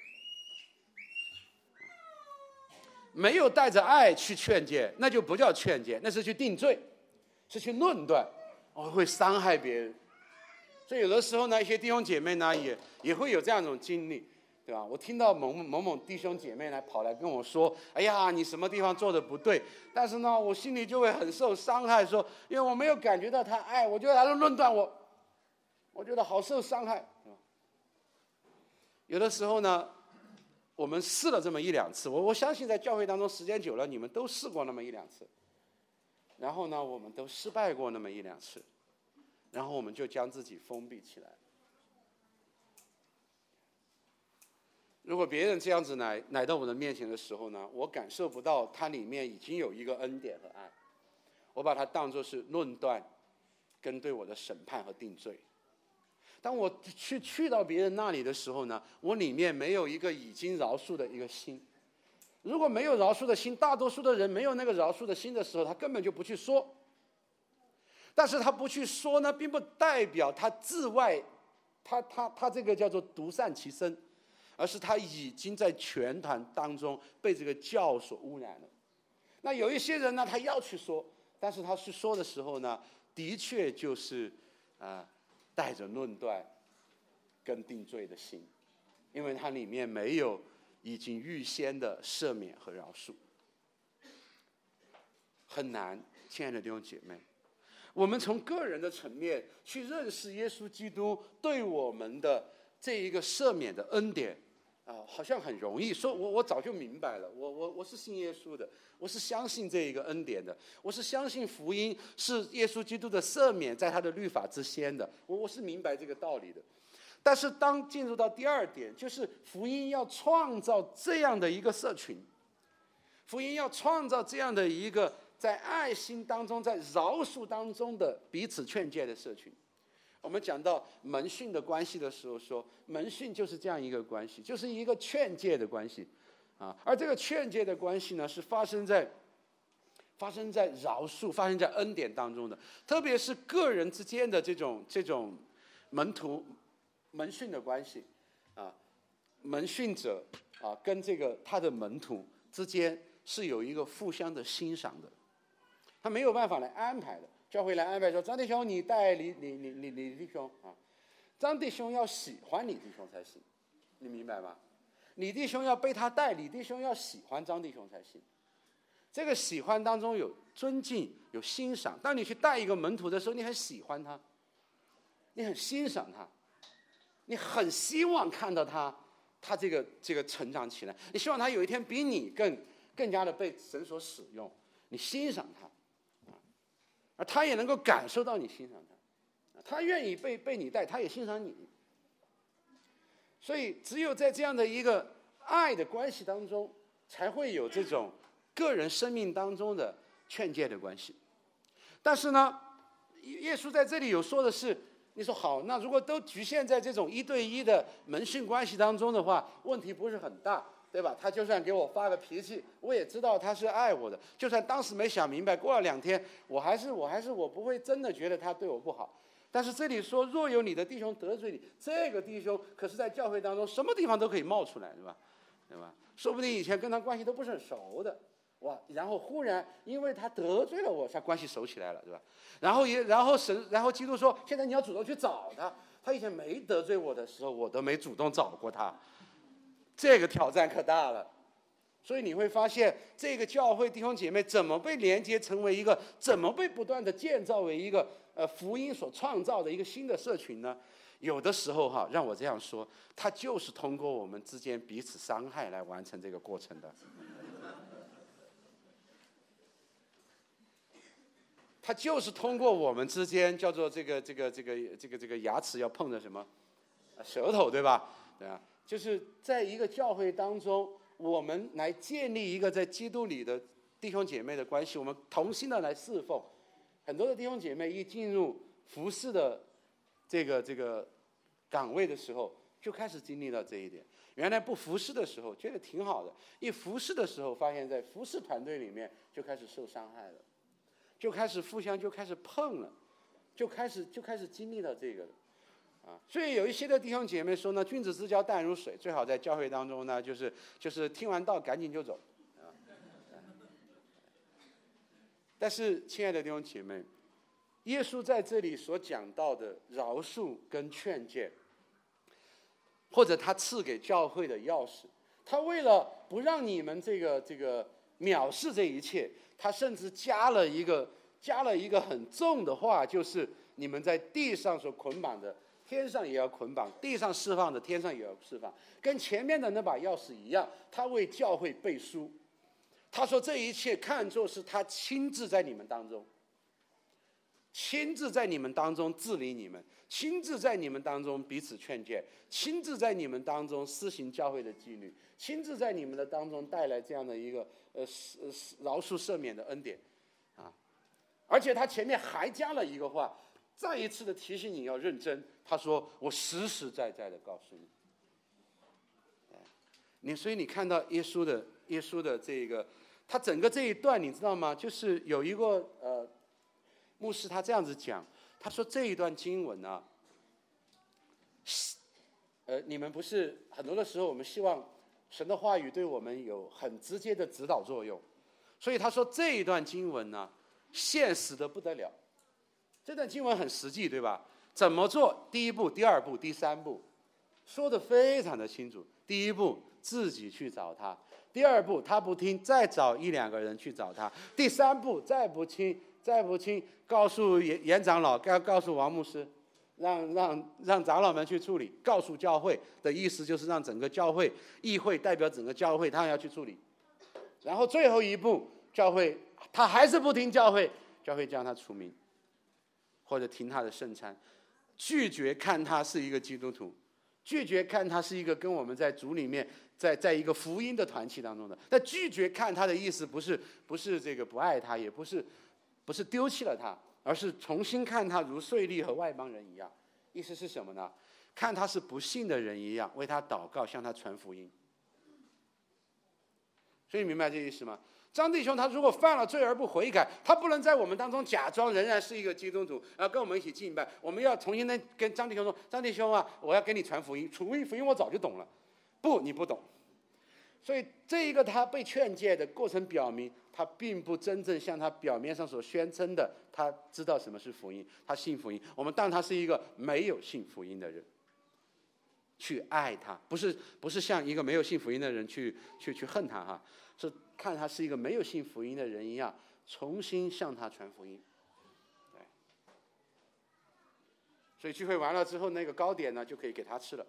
没有带着爱去劝诫，那就不叫劝诫，那是去定罪，是去论断，哦，会伤害别人。所以有的时候呢，一些弟兄姐妹呢也也会有这样一种经历，对吧？我听到某某某弟兄姐妹来跑来跟我说，哎呀，你什么地方做的不对，但是呢我心里就会很受伤害，说因为我没有感觉到他爱，我就来论断我，我觉得好受伤害。有的时候呢我们试了这么一两次，我我相信在教会当中时间久了，你们都试过那么一两次，然后呢我们都失败过那么一两次，然后我们就将自己封闭起来。如果别人这样子来来到我的面前的时候呢，我感受不到它里面已经有一个恩典和爱， 我把它当作是论断跟对我的审判和定罪。当我去去到别人那里的时候呢，我里面没有一个已经饶恕的一个心。如果没有饶恕的心，大多数的人没有那个饶恕的心的时候，他根本就不去说。但是他不去说呢，并不代表他自外，他他他这个叫做独善其身，而是他已经在全团当中被这个教所污染了。那有一些人呢，他要去说，但是他去说的时候呢，的确就是啊、呃，带着论断跟定罪的心，因为它里面没有已经预先的赦免和饶恕。很难，亲爱的弟兄姐妹，我们从个人的层面去认识耶稣基督对我们的这一个赦免的恩典啊，好像很容易说，我我早就明白了，我我我是信耶稣的，我是相信这一个恩典的，我是相信福音是耶稣基督的赦免在他的律法之先的，我我是明白这个道理的。但是当进入到第二点，就是福音要创造这样的一个社群，福音要创造这样的一个在爱心当中，在饶恕当中的彼此劝诫的社群。我们讲到门训的关系的时候说，门训就是这样一个关系，就是一个劝诫的关系啊。而这个劝诫的关系呢，是发生在发生在饶恕、发生在恩典当中的，特别是个人之间的这种这种门徒门训的关系啊，门训者啊跟这个他的门徒之间是有一个互相的欣赏的，他没有办法来安排的。教会来安排说，张弟兄你带李李李李李弟兄啊，张弟兄要喜欢李弟兄才行，你明白吗？李弟兄要被他带，李弟兄要喜欢张弟兄才行。这个喜欢当中有尊敬，有欣赏。当你去带一个门徒的时候，你很喜欢他，你很欣赏他，你很希望看到他，他这个这个成长起来。你希望他有一天比你更更加的被神所使用，你欣赏他。而他也能够感受到你欣赏他，他愿意被被你带，他也欣赏你。所以只有在这样的一个爱的关系当中，才会有这种个人生命当中的劝诫的关系。但是呢，耶稣在这里有说的是，你说好，那如果都局限在这种一对一的门训关系当中的话，问题不是很大。对吧？他就算给我发个脾气，我也知道他是爱我的。就算当时没想明白，过了两天，我还是我还是我不会真的觉得他对我不好。但是这里说，若有你的弟兄得罪你，这个弟兄可是在教会当中什么地方都可以冒出来，对吧？对吧？说不定以前跟他关系都不是很熟的，哇！然后忽然因为他得罪了我，他关系熟起来了，对吧？然后也然后神，然后基督说，现在你要主动去找他。他以前没得罪我的时候，我都没主动找过他。这个挑战可大了，所以你会发现，这个教会弟兄姐妹怎么被连接成为一个，怎么被不断的建造为一个呃福音所创造的一个新的社群呢？有的时候哈，让我这样说，它就是通过我们之间彼此伤害来完成这个过程的。它就是通过我们之间叫做这个这个这个这个这个牙齿要碰着什么，舌头，对吧？对啊。就是在一个教会当中，我们来建立一个在基督里的弟兄姐妹的关系，我们同心的来侍奉。很多的弟兄姐妹一进入服侍的这个这个岗位的时候，就开始经历到这一点。原来不服侍的时候觉得挺好的，一服侍的时候，发现在服侍团队里面就开始受伤害了，就开始互相就开始碰了，就开始就开始经历到这个了。啊，所以有一些的弟兄姐妹说呢，君子之交淡如水，最好在教会当中呢，就是就是听完道赶紧就走，啊。但是，亲爱的弟兄姐妹，耶稣在这里所讲到的饶恕跟劝诫，或者他赐给教会的钥匙，他为了不让你们这个这个藐视这一切，他甚至加了一个加了一个很重的话，就是你们在地上所捆绑的，天上也要捆绑，地上释放的，天上也要释放，跟前面的那把钥匙一样，他为教会背书。他说这一切看作是他亲自在你们当中，亲自在你们当中治理你们，亲自在你们当中彼此劝诫，亲自在你们当中施行教会的纪律，亲自在你们的当中带来这样的一个呃饶恕赦免的恩典啊。 而且他前面还加了一个话，再一次的提醒你要认真。他说：“我实实在在的告诉你。”你所以你看到耶稣的耶稣的这个，他整个这一段你知道吗？就是有一个呃牧师他这样子讲，他说这一段经文啊，呃，你们不是很多的时候我们希望神的话语对我们有很直接的指导作用，所以他说这一段经文呢、啊，现实的不得了。这段经文很实际，对吧？怎么做？第一步、第二步、第三步，说得非常的清楚。第一步，自己去找他；第二步，他不听，再找一两个人去找他；第三步，再不听，再不听，告诉严严长老，该告诉王牧师，让让让长老们去处理。告诉教会的意思就是让整个教会议会代表整个教会，他要去处理。然后最后一步，教会他还是不听教会，教会将他除名，或者停他的圣餐，拒绝看他是一个基督徒，拒绝看他是一个跟我们在主里面在在一个福音的团契当中的。但拒绝看他的意思不是不是这个不爱他，也不是不是丢弃了他，而是重新看他如税吏和外邦人一样。意思是什么呢？看他是不信的人一样，为他祷告，向他传福音。所以明白这意思吗？张弟兄他如果犯了罪而不悔改，他不能在我们当中假装仍然是一个基督徒，然后跟我们一起敬拜。我们要重新的跟张弟兄说：“张弟兄啊，我要给你传福音，福音福音我早就懂了。”不，你不懂。所以这一个他被劝诫的过程表明，他并不真正像他表面上所宣称的，他知道什么是福音，他信福音。我们当他是一个没有信福音的人，去爱他，不是不是像一个没有信福音的人去去去恨他哈，是看他是一个没有信福音的人一样，重新向他传福音。对，所以聚会完了之后，那个糕点呢就可以给他吃了，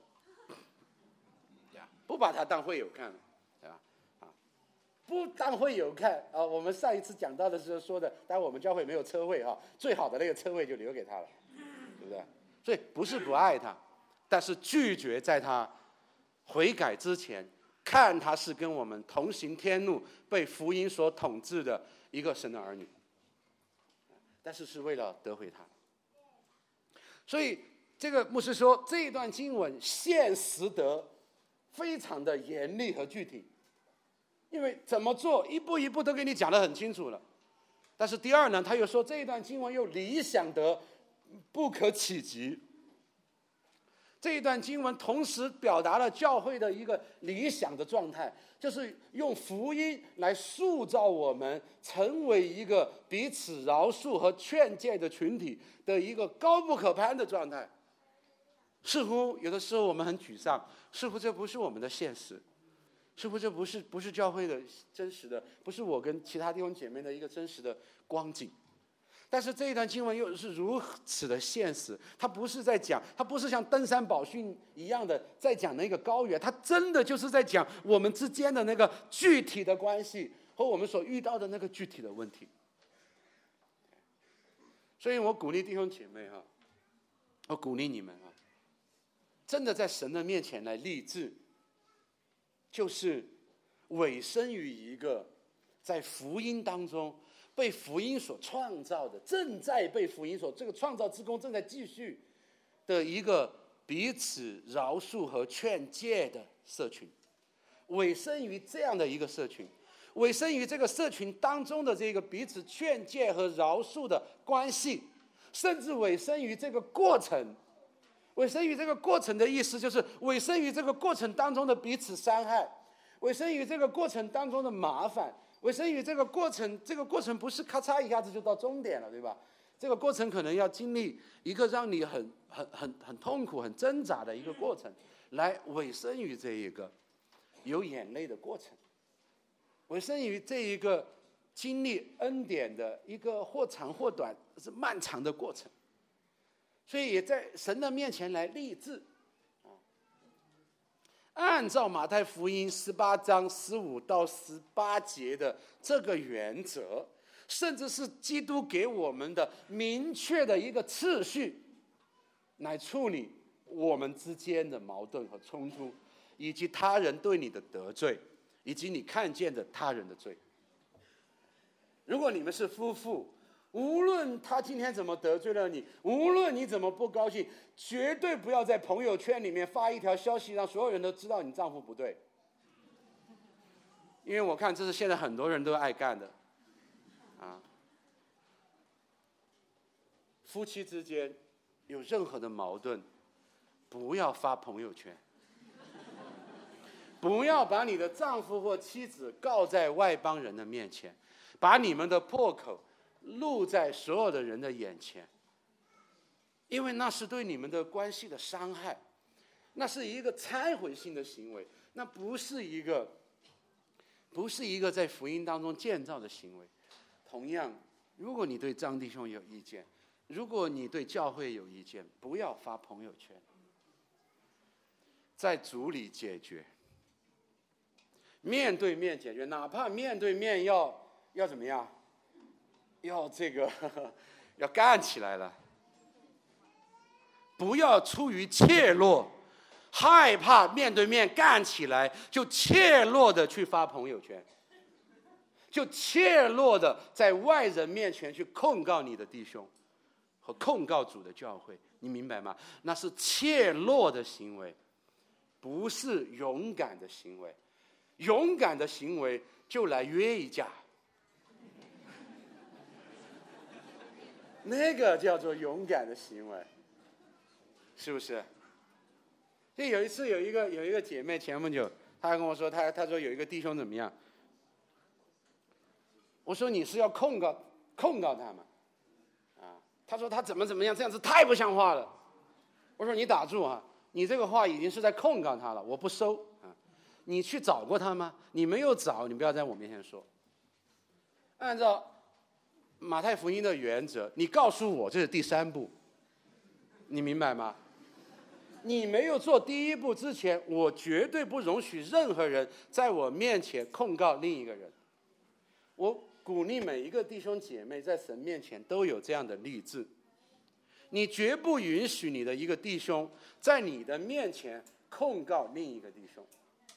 不把他当会友看了，对吧？啊，不当会友看啊！我们上一次讲到的时候说的，当然我们教会没有车位啊，最好的那个车位就留给他了，对不对？所以不是不爱他，但是拒绝在他悔改之前，看他是跟我们同行天路、被福音所统治的一个神的儿女，但是是为了得回他。所以这个牧师说，这一段经文现实得非常的严厉和具体，因为怎么做一步一步都给你讲得很清楚了。但是第二呢，他又说这一段经文又理想得不可企及。这一段经文同时表达了教会的一个理想的状态，就是用福音来塑造我们成为一个彼此饶恕和劝诫的群体的一个高不可攀的状态。似乎有的时候我们很沮丧，似乎这不是我们的现实，似乎这不是不是教会的真实的，不是我跟其他弟兄姐妹的一个真实的光景。但是这一段经文又是如此的现实，它不是在讲，它不是像登山宝训一样的在讲那个高原，它真的就是在讲我们之间的那个具体的关系和我们所遇到的那个具体的问题。所以我鼓励弟兄姐妹哈，我鼓励你们啊，真的在神的面前来立志，就是委身于一个在福音当中被福音所创造的，正在被福音所这个创造之功正在继续的一个彼此饶恕和劝诫的社群，委身于这样的一个社群，委身于这个社群当中的这个彼此劝诫和饶恕的关系，甚至委身于这个过程。委身于这个过程的意思就是委身于这个过程当中的彼此伤害，委身于这个过程当中的麻烦，委身于这个过程，这个过程不是咔嚓一下子就到终点了，对吧？这个过程可能要经历一个让你很很很很痛苦、很挣扎的一个过程，来委身于这一个有眼泪的过程，委身于这一个经历恩典的一个或长或短是漫长的过程。所以也在神的面前来立志，按照马太福音十八章十五到十八节的这个原则，甚至是基督给我们的明确的一个次序，来处理我们之间的矛盾和冲突，以及他人对你的得罪，以及你看见的他人的罪。如果你们是夫妇， 无论他今天怎么得罪了你，无论你怎么不高兴，绝对不要在朋友圈里面发一条消息，让所有人都知道你丈夫不对。因为我看这是现在很多人都爱干的，啊，夫妻之间有任何的矛盾，不要发朋友圈，不要把你的丈夫或妻子告在外邦人的面前，把你们的破口露在所有的人的眼前，因为那是对你们的关系的伤害，那是一个忏悔性的行为，那不是一个不是一个在福音当中建造的行为。同样，如果你对张弟兄有意见，如果你对教会有意见，不要发朋友圈，在主里解决，面对面解决，哪怕面对面要要怎么样，要这个呵呵要干起来了，不要出于怯懦，害怕面对面干起来，就怯懦的去发朋友圈，就怯懦的在外人面前去控告你的弟兄和控告主的教会，你明白吗？那是怯懦的行为，不是勇敢的行为。勇敢的行为就来约一架，那个叫做勇敢的行为，是不是？所以有一次有一个有一个姐妹前不久，她跟我说，她她说有一个弟兄怎么样？我说你是要控告控告他吗？啊，她说他怎么怎么样，这样子太不像话了。我说你打住啊，你这个话已经是在控告他了，我不收啊。你去找过他吗？你没有找，你不要在我面前说。按照马太福音的原则，你告诉我，这是第三步，你明白吗？你没有做第一步之前，我绝对不容许任何人在我面前控告另一个人。我鼓励每一个弟兄姐妹在神面前都有这样的立志，你绝不允许你的一个弟兄在你的面前控告另一个弟兄。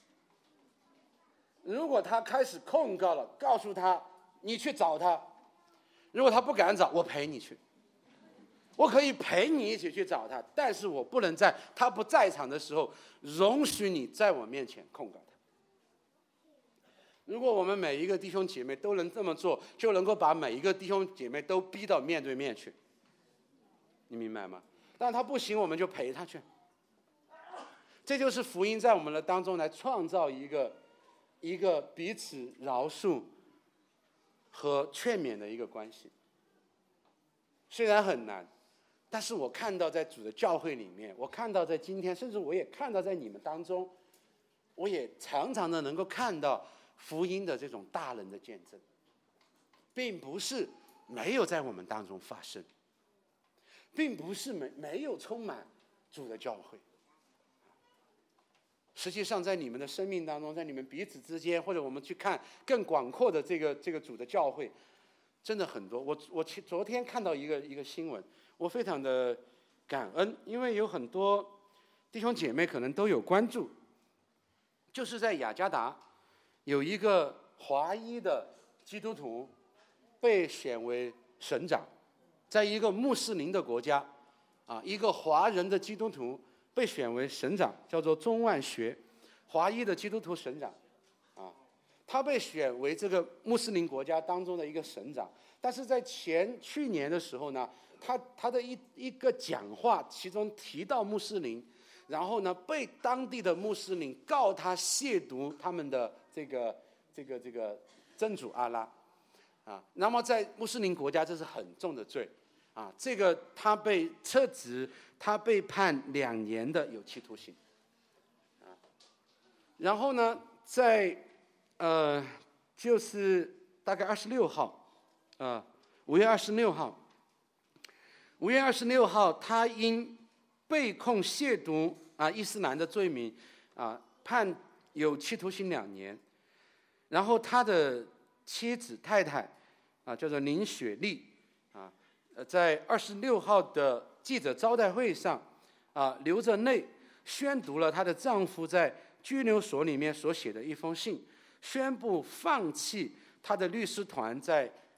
如果他开始控告了，告诉他你去找他，如果他不敢找，我陪你去，我可以陪你一起去找他，但是我不能在他不在场的时候容许你在我面前控告他。如果我们每一个弟兄姐妹都能这么做，就能够把每一个弟兄姐妹都逼到面对面去，你明白吗？但他不行，我们就陪他去。这就是福音在我们的当中来创造一个一个彼此饶恕和劝勉的一个关系。虽然很难，但是我看到在主的教会里面，我看到在今天，甚至我也看到在你们当中，我也常常的能够看到福音的这种大能的见证，并不是没有在我们当中发生，并不是没没有充满主的教会。实际上在你们的生命当中，在你们彼此之间，或者我们去看更广阔的这个这个主的教会，真的很多。我我昨天看到一个一个新闻，我非常的感恩，因为有很多弟兄姐妹可能都有关注，就是在雅加达有一个华裔的基督徒被选为省长，在一个穆斯林的国家，啊，一个华人的基督徒被选为省长，叫做钟万学，华裔的基督徒省长，啊，他被选为这个穆斯林国家当中的一个省长，但是在前去年的时候呢，他他的一一个讲话，其中提到穆斯林，然后呢，被当地的穆斯林告他亵渎他们的这个这个这个真主阿拉，啊，那么在穆斯林国家这是很重的罪，啊，这个他被撤职，他被判两年的有期徒刑，啊，然后呢，在呃就是大概二十六号，啊，五月二十六号，五月二十六号，他因被控亵渎啊伊斯兰的罪名，啊，判有期徒刑两年。然后他的妻子太太，啊，叫做林雪丽，啊，呃，在二十六号的记者招待会上，啊，流着泪宣读了她的丈夫在拘留所里面所写的一封信，宣布放弃她的律师团在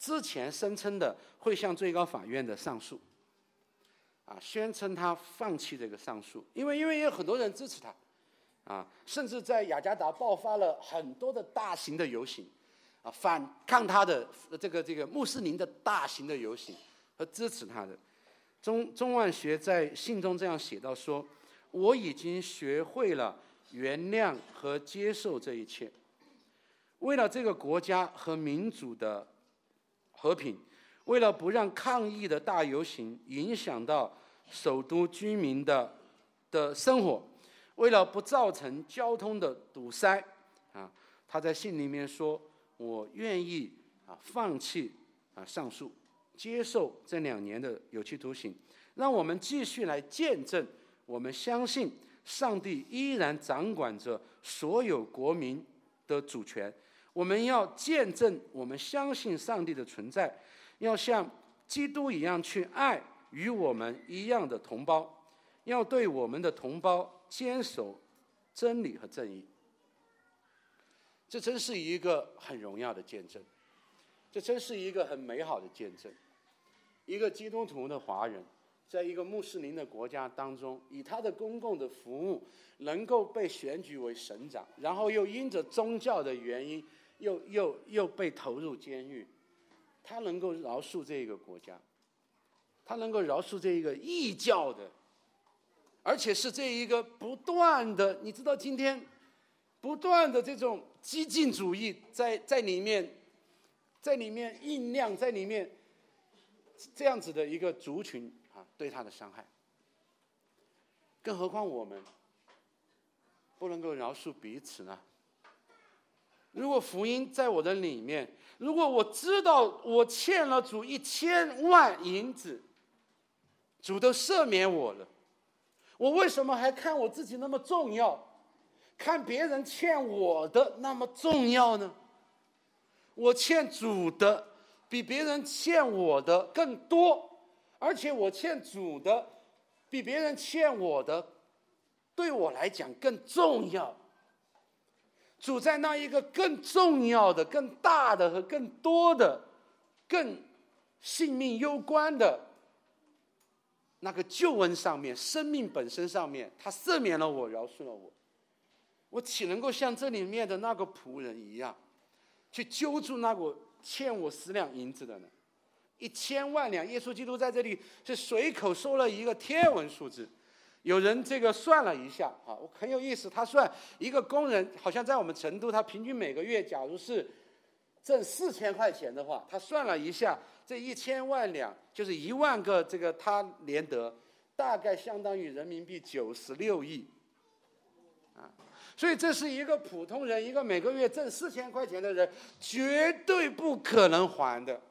之前声称的会向最高法院的上诉，啊，宣称他放弃这个上诉，因为因为有很多人支持他，啊，甚至在雅加达爆发了很多的大型的游行，啊，反抗他的这个这个穆斯林的大型的游行和支持他的。钟钟万学在信中这样写到说：“我已经学会了原谅和接受这一切，为了这个国家和民主的和平，为了不让抗议的大游行影响到首都居民的的生活，为了不造成交通的堵塞，啊，他在信里面说，我愿意啊放弃啊上诉，接受这两年的有期徒刑，让我们继续来见证，我们相信上帝依然掌管着所有国民的主权。我们要见证，我们相信上帝的存在，要像基督一样去爱与我们一样的同胞，要对我们的同胞坚守真理和正义。这真是一个很荣耀的见证，这真是一个很美好的见证。一个基督徒的华人，在一个穆斯林的国家当中，以他的公共的服务能够被选举为省长，然后又因着宗教的原因又又又被投入监狱，他能够饶恕这个国家，他能够饶恕这一个异教的，而且是这一个不断的，你知道今天不断的这种激进主义在在里面，在里面酝酿，在里面这样子的一个族群啊，对他的伤害。更何况我们不能够饶恕彼此呢？如果福音在我的里面，如果我知道我欠了主一千万银子，主都赦免我了，我为什么还看我自己那么重要，看别人欠我的那么重要呢？我欠主的比别人欠我的更多，而且我欠主的比别人欠我的对我来讲更重要。主在那一个更重要的、更大的和更多的、更性命攸关的那个救恩上面，生命本身上面，他赦免了我，饶恕了我，我岂能够像这里面的那个仆人一样，去揪住那个欠我十两银子的呢？一千万两，耶稣基督在这里是随口说了一个天文数字。有人这个算了一下啊，很有意思。他算一个工人，好像在我们成都，他平均每个月，假如是挣四千块钱的话，他算了一下，这一千万两就是一万个这个他连得，大概相当于人民币九十六亿啊。所以这是一个普通人，一个每个月挣四千块钱的人，绝对不可能还的。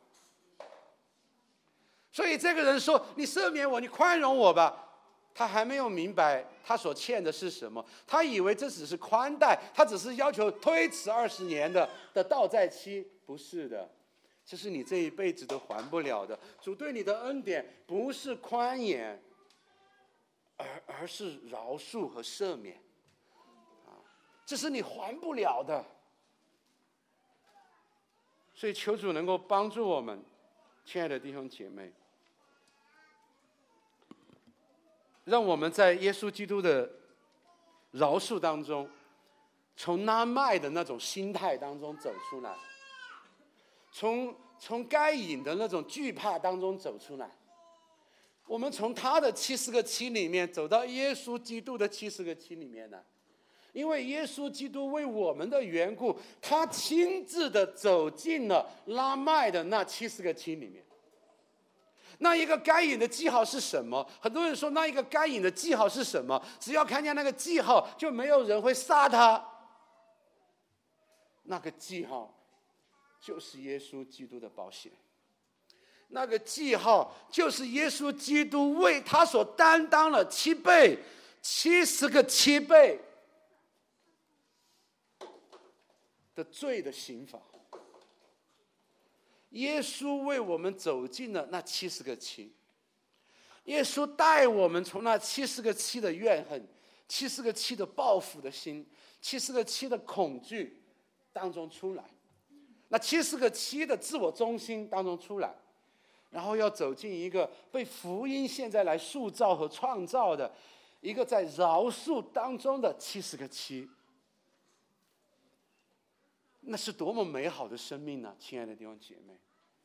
所以这个人说：“你赦免我，你宽容我吧。”他还没有明白他所欠的是什么，他以为这只是宽待，他只是要求推迟二十年的的到债期，不是的，这是你这一辈子都还不了的。主对你的恩典不是宽严，而而是饶恕和赦免，啊，这是你还不了的。所以求主能够帮助我们，亲爱的弟兄姐妹。让我们在耶稣基督的饶恕当中，从拿麦的那种心态当中走出来，从从该隐的那种惧怕当中走出来，我们从他的七十个七里面走到耶稣基督的七十个七里面来，因为耶稣基督为我们的缘故，他亲自的走进了拉麦的那七十个七里面。那一个该隐的记号是什么？很多人说那一个该隐的记号是什么？只要看见那个记号，就没有人会杀他。那个记号就是耶稣基督的宝血，那个记号就是耶稣基督为他所担当了七倍、七十个七倍的罪的刑罚。耶稣为我们走进了那七十个七，耶稣带我们从那七十个七的怨恨、七十个七的报复的心、七十个七的恐惧当中出来， 那七十个七的自我中心当中出来，然后要走进一个被福音现在来塑造和创造的一个在饶恕当中的七十个七。那是多么美好的生命呢，亲爱的弟兄姐妹！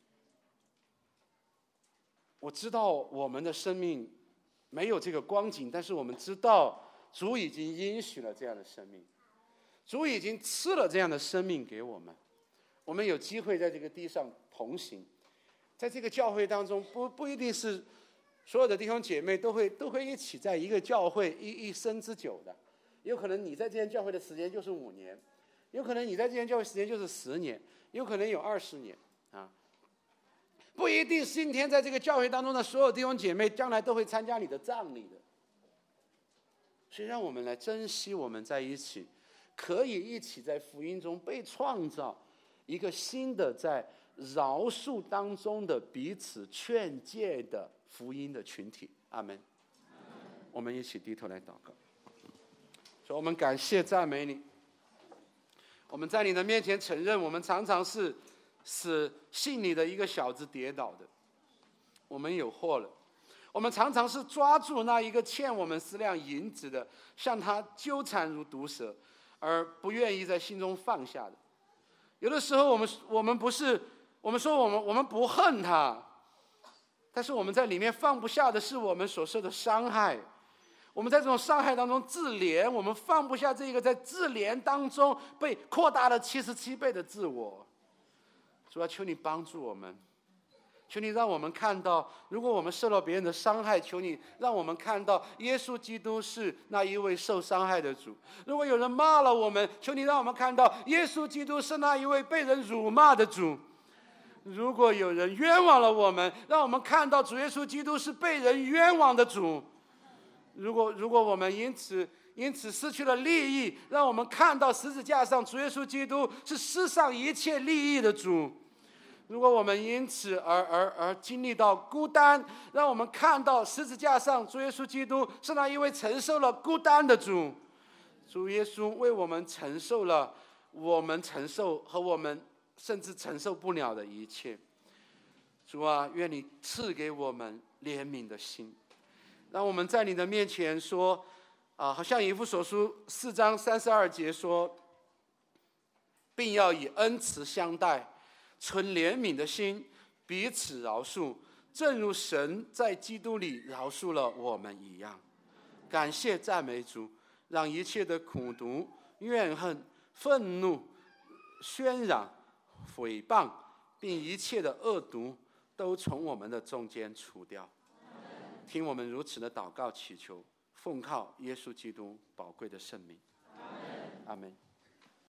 我知道我们的生命没有这个光景，但是我们知道主已经应许了这样的生命，主已经赐了这样的生命给我们。我们有机会在这个地上同行，在这个教会当中，不不一定是所有的弟兄姐妹都会都会一起在一个教会一一生之久的，有可能你在这间教会的时间就是五年，有可能你在这间教会时间就是十年，有可能有二十年啊。不一定今天在这个教会当中的所有弟兄姐妹将来都会参加你的葬礼的。所以让我们来珍惜我们在一起，可以一起在福音中被创造一个新的在饶恕当中的彼此劝诫的福音的群体。阿们。我们一起低头来祷告。所以我们感谢赞美你，我们在你的面前承认，我们常常是使信你的一个小子跌倒的，我们有祸了。我们常常是抓住那一个欠我们十两银子的，向他纠缠如毒蛇，而不愿意在心中放下的。有的时候我们我们不是我们说我们我们不恨他，但是我们在里面放不下的是我们所受的伤害。我们在这种伤害当中自怜，我们放不下这个在自怜当中被扩大了七十七倍的自我。主啊，求你帮助我们，求你让我们看到，如果我们受到别人的伤害，求你让我们看到耶稣基督是那一位受伤害的主。如果有人骂了我们，求你让我们看到耶稣基督是那一位被人辱骂的主。如果有人冤枉了我们，让我们看到主耶稣基督是被人冤枉的主。如果如果我们因此因此失去了利益，让我们看到十字架上主耶稣基督是世上一切利益的主。如果我们因此而而而经历到孤单，让我们看到十字架上主耶稣基督是那一位承受了孤单的主。主耶稣为我们承受了我们承受和我们甚至承受不了的一切。主啊，愿你赐给我们怜悯的心，让我们在你的面前说啊，好像以弗所书四章三十二节说，并要以恩慈相待，存怜悯的心，彼此饶恕，正如神在基督里饶恕了我们一样。感谢赞美主，让一切的苦毒、怨恨、愤怒、喧嚷、诽谤，并一切的恶毒都从我们的中间除掉。听我们如此的祷告祈求，奉靠耶稣基督宝贵的圣名。阿们。